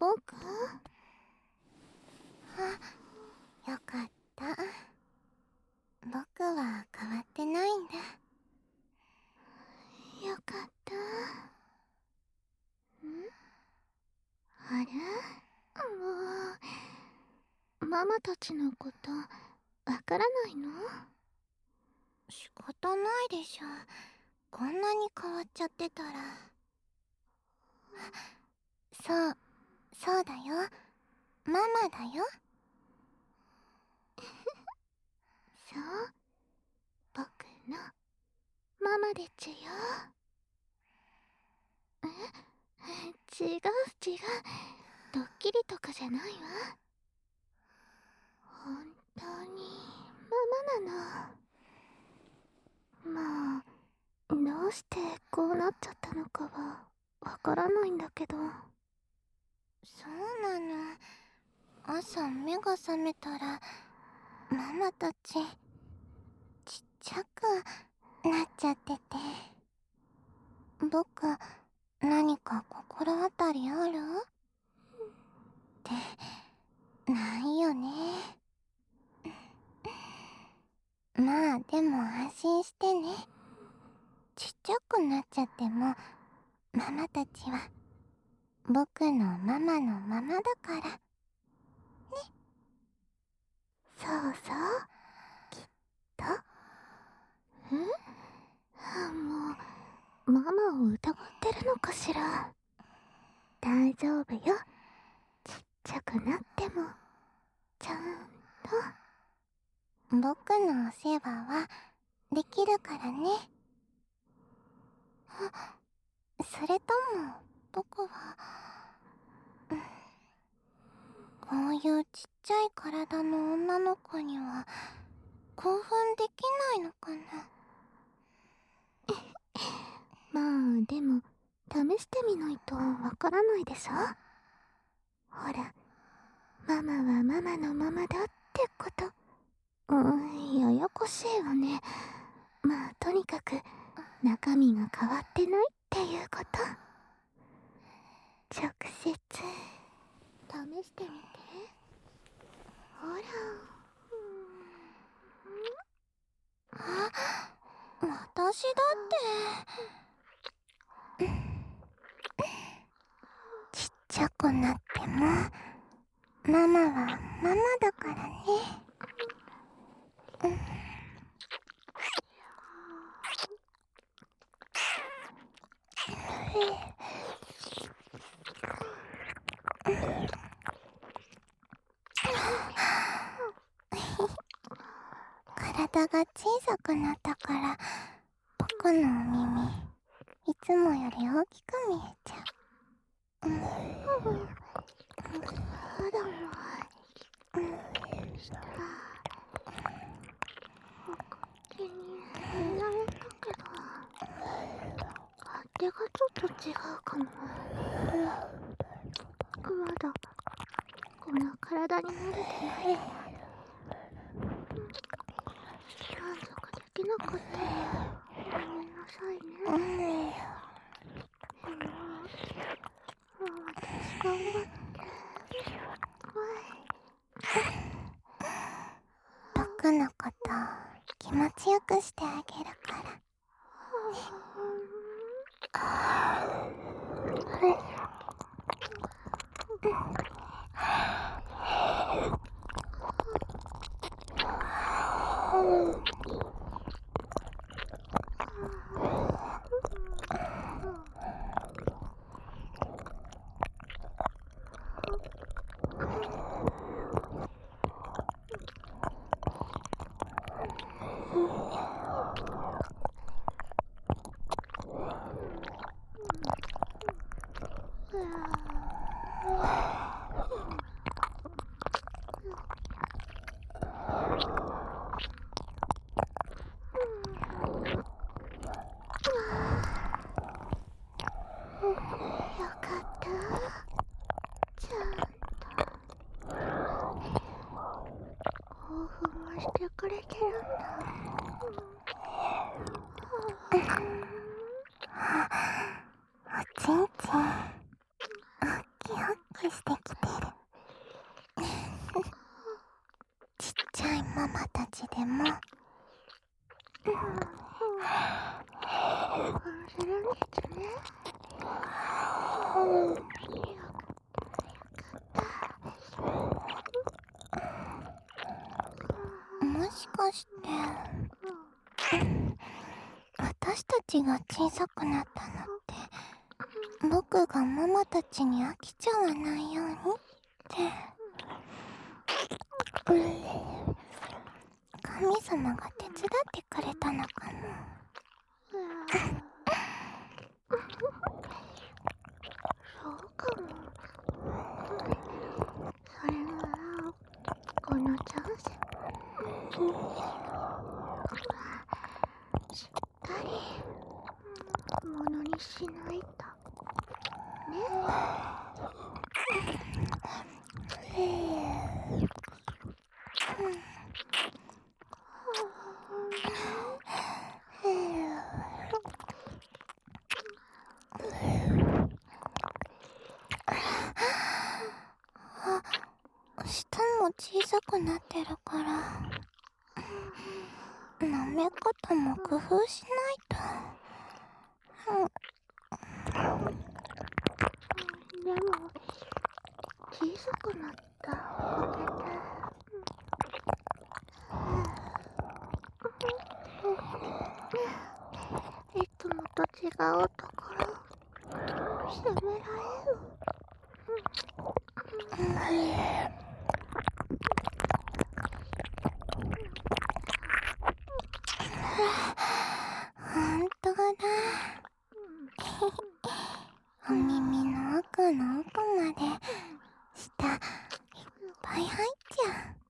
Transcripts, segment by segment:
僕？あ、よかった。僕は変わってないんだ。よかった。あれ？もう、ママたちのことわからないの？仕方ないでしょ。こんなに変わっちゃってたら。そうだよ。ママだよ。そう、僕のママでちゅよ。違う違う、ドッキリとかじゃないわ。本当にママなの。どうしてこうなっちゃったのかはわからないんだけど。そうなの。朝目が覚めたらママたちちっちゃくなっちゃってて。僕、何か心当たりある？ってないよね。まあでも安心してね。ちっちゃくなっちゃってもママたちは僕のママのままだからね。そうそう、きっと。もうママを疑ってるのかしら。大丈夫よ。ちっちゃくなってもちゃんと僕のお世話はできるからね。それとも僕はこういうちっちゃい体の女の子には興奮できないのかな。まあでも試してみないとわからないでしょ。ほら、ママはママのままだってこと。ややこしいわね。まあとにかく中身が変わってないっていうこと。直接試してみて。ほら。私だって。ちっちゃくなってもママはママだからね。体が小さくなったから僕のお耳いつもより大きく見えちゃう。気に入られたけど勝手がちょっと違うかも。まだこの体に慣れてない。満足できなかったらごめんなさいね。私頑張って僕のこと気持ちよくしてあげるから。よかった。ちゃんと興奮もしてくれてるんだ。おちんちんホッキホッキして私たちが小さくなったのって、僕がママたちに飽きちゃわないようにって。神様が手伝ってくれたのかも。 そうかも。それならこのチャンスしっかりものにしないとね。 舌も小さくなってるから、舐め方も工夫しないと。 でも小さくなったおかげでいつもと違うところ責められる。 ほんとだ。お耳の奥の奥まで舌いっぱい入っちゃう。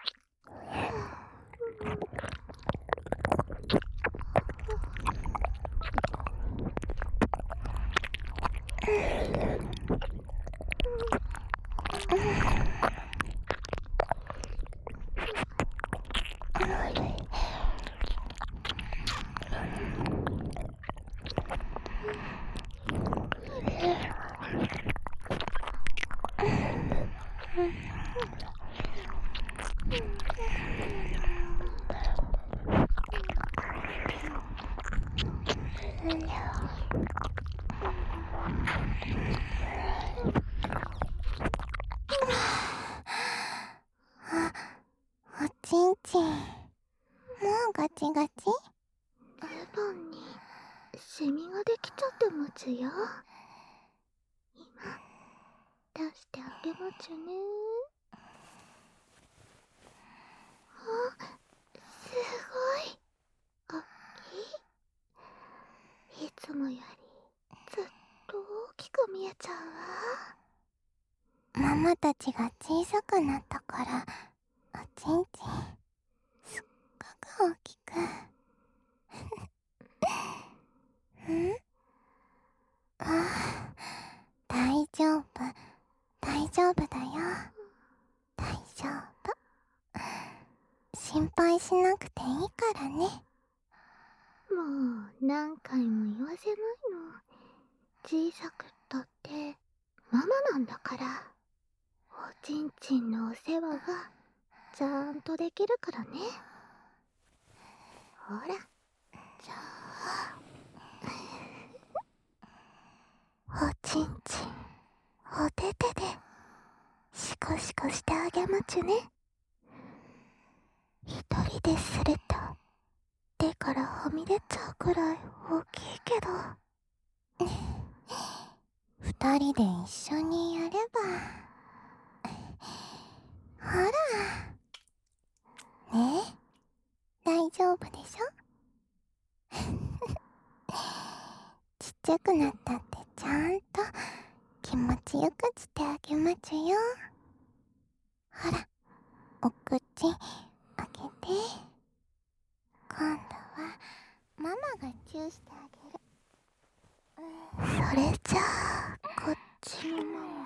おちんちん、もうガチガチ？ ズボンにシミができちゃってまちよ。今出してあげまちゅね。すごい大きい。いつもよりずっと大きく見えちゃうわ。 ママたちが小さくなったから、おちんちんすっごく大きく。ああ、大丈夫、大丈夫だよ。大丈夫。心配しなくていいからね。 もう何回も言わせないの。小さくったってママなんだから。おちんちんのお世話がちゃんとできるからね。ほら、じゃあおちんちんお手手でシコシコしてあげまちゅね。一人ですると手からはみ出ちゃうくらい大きいけど、 二人で一緒にやれば。ほら。ねえ、大丈夫でしょ？ちっちゃくなったってちゃんと気持ちよくしてあげまちゅよ。ほら、お口開けて。今度はママがチューしてあげる。 それじゃあこっちのママ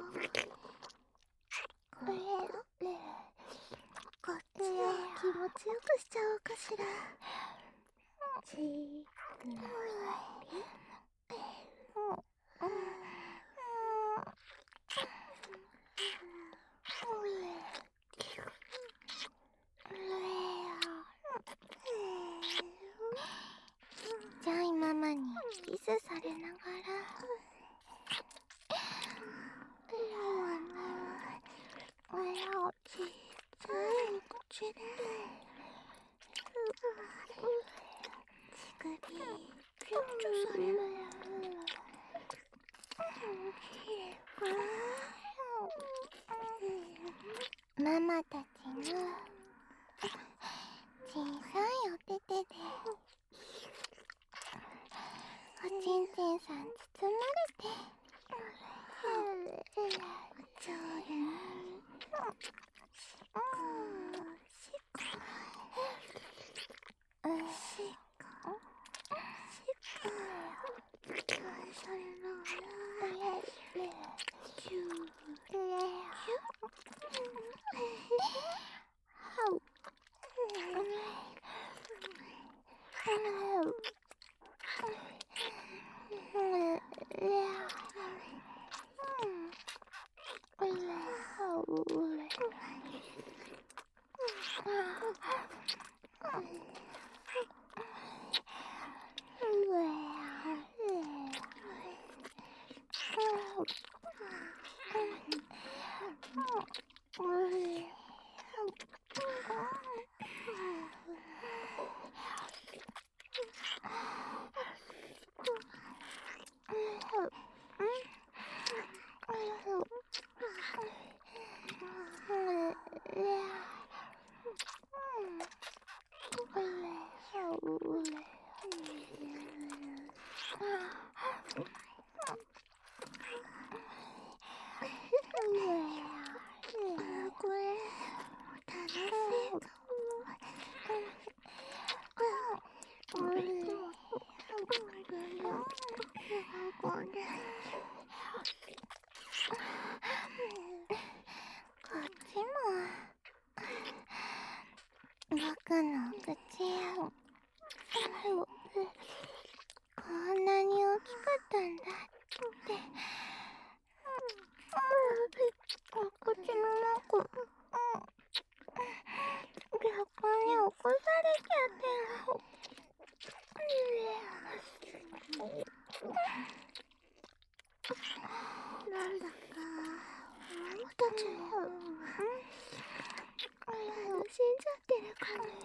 こっちを気持ちよくしちゃおうかしら。ちぐりちっちゃいママにキスされながら。 ちっちゃい口でチク首キュッとされる。 ママたちの小さいお手手でおちんちんさん包まれてそうだね。これ楽しいかこっちも僕のお口こんなに大きかったんだってお口の中逆に起こされちゃってる。 なんだか私たちも死んじゃってるかも。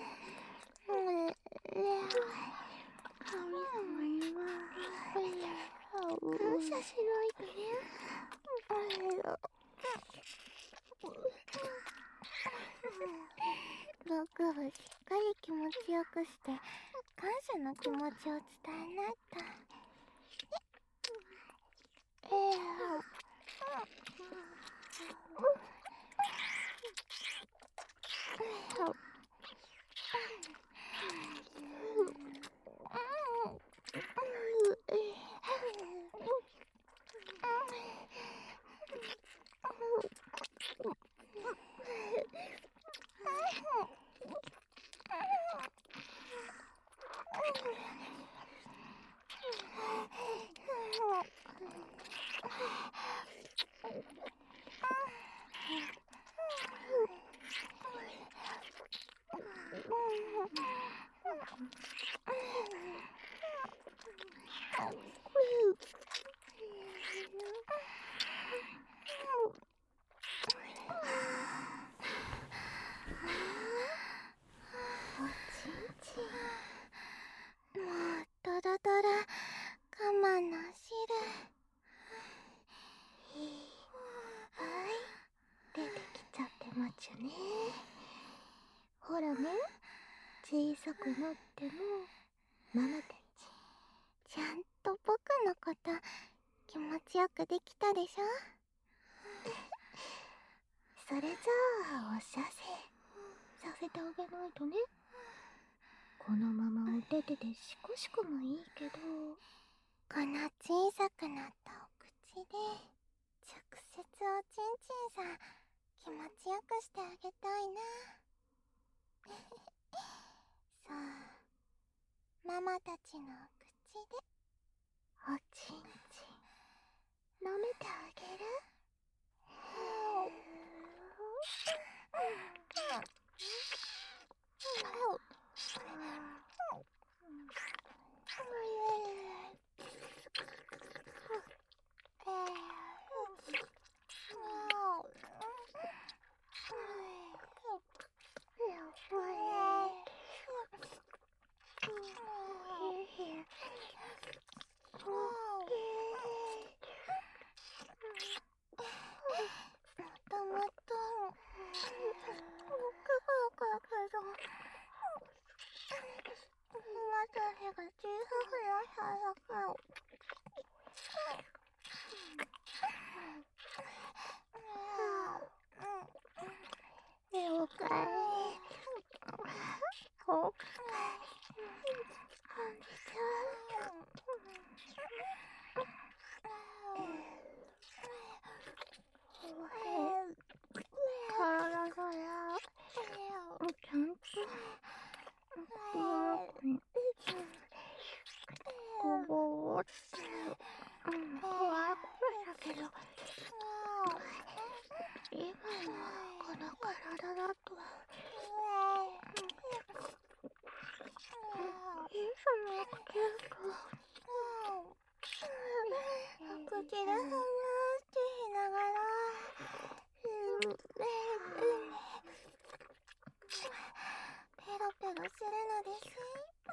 神様には感謝しないとね。 僕はしっかり気持ちよくして感謝の気持ちを伝えないと。もうドロドロ我慢の汁出てきちゃってまちゅね。ほらね、小さくなってもママたちちゃんと僕のこと気持ちよくできたでしょ。 それじゃあおしゃせさせてあげないとね。このままお手手でシコシコもいいけど、 この小さくなったお口で直接おちんちんさん気持ちよくしてあげたいな。そう、ママたちのお口でおちんちん舐めてあげる。 怖いだけど、今のこの体だと、いつもってると、 口で話していながら、ペロペロするのです。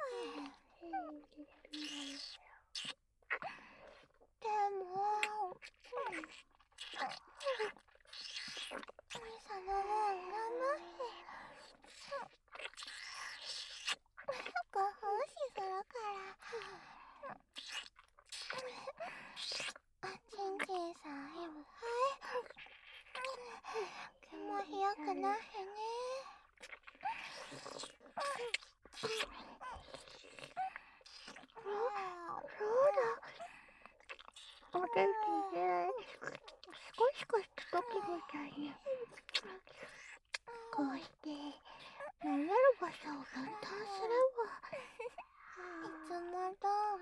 でも、そのもんがない。ご奉仕するから。ちんちんさんいぶはい気もひよくないね。 そうだ。お天気で少しした時みたいに、こうして飲める場所を分担すれば、 いつも通り。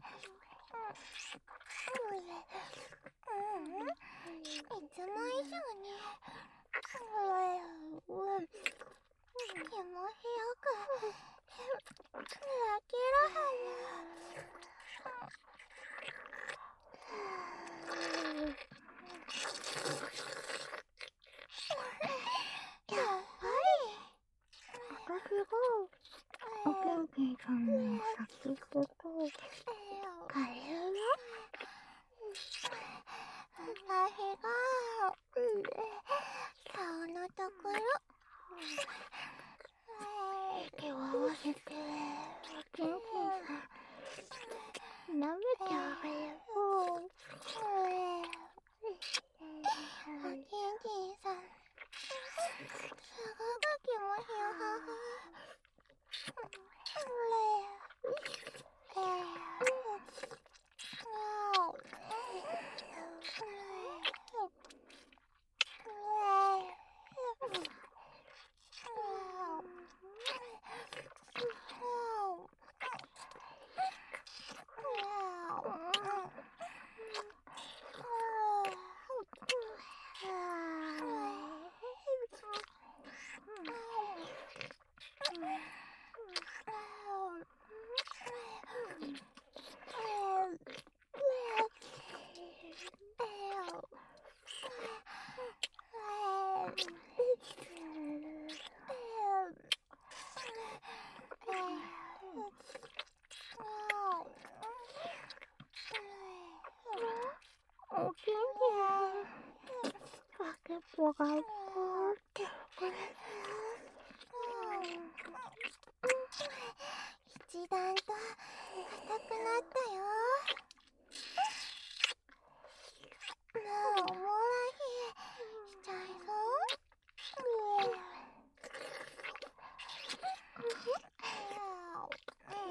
いつも以上に。気もひよく焼けるはず。やっぱり私がお天気さんの先っぽとカレーよ。 私が顔のところ息を合わせてお天気さん舐めてあげよう。 お天気さんすごく気もひよはは。 お天気さん先っぽがポーって膨れて一段と硬くなったよ。もうおもらひしちゃいそう。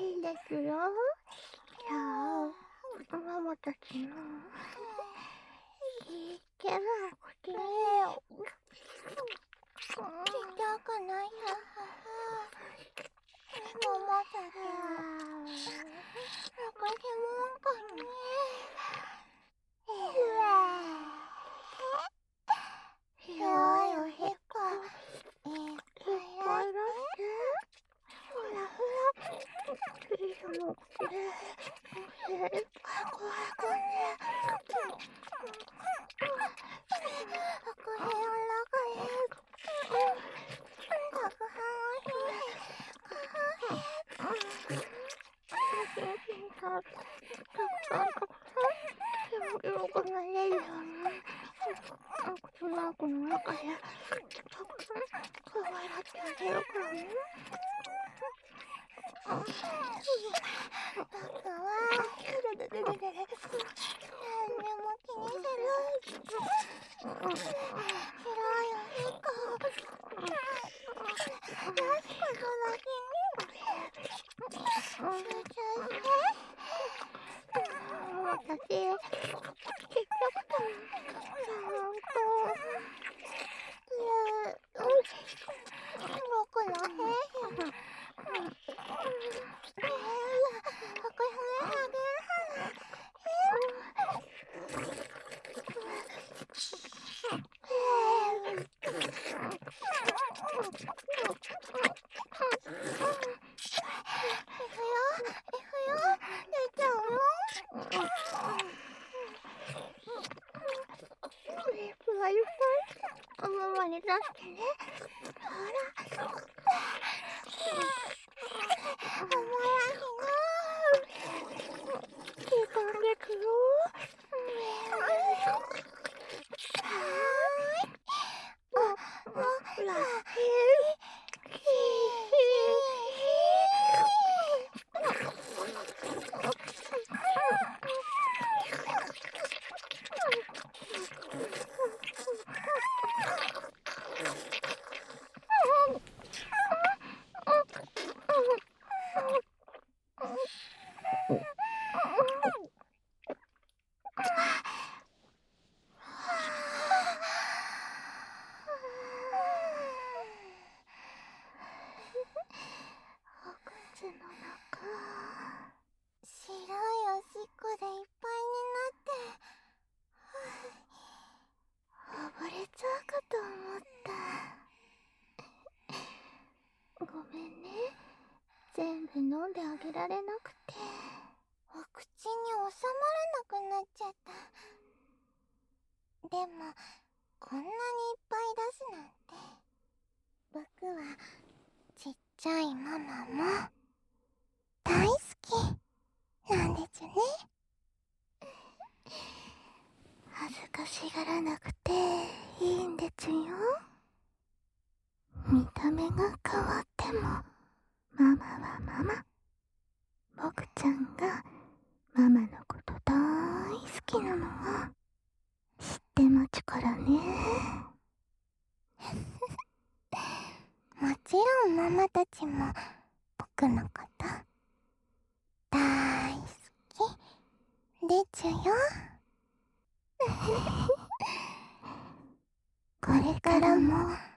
いいですよ。じゃあママたちのちっちゃな口にちっちゃくないはママたち残しもんかね。広いおへっこいっぱいいらしてほらほら小さな口でいっぱいこうやってこれを中へかくはんひ元気にたくさん気持ちよくなれるように口の中の中でたくさん可愛がってあげるからね。 僕は何でも気にする。広いおへっこよしこそだけに集中して私ちっちゃくて僕の部屋僕はあげるはしてね。ほら。おもらしの。時間ですよ。もらして。お口の中白いおしっこでいっぱい溺れちゃうかと思った。ごめんね、全部飲んであげられなくて。 になって、お口に収まらなくなっちゃった。でもこんなにいっぱい出すなんて、僕はちっちゃいママも大好きなんですね。 恥ずかしがらなくていいんですよ。見た目が変わってもママはママ。僕ちゃんがママのこと大好きなのは知ってますからね。 もちろんママたちも僕のこと大好きですよ。 これからも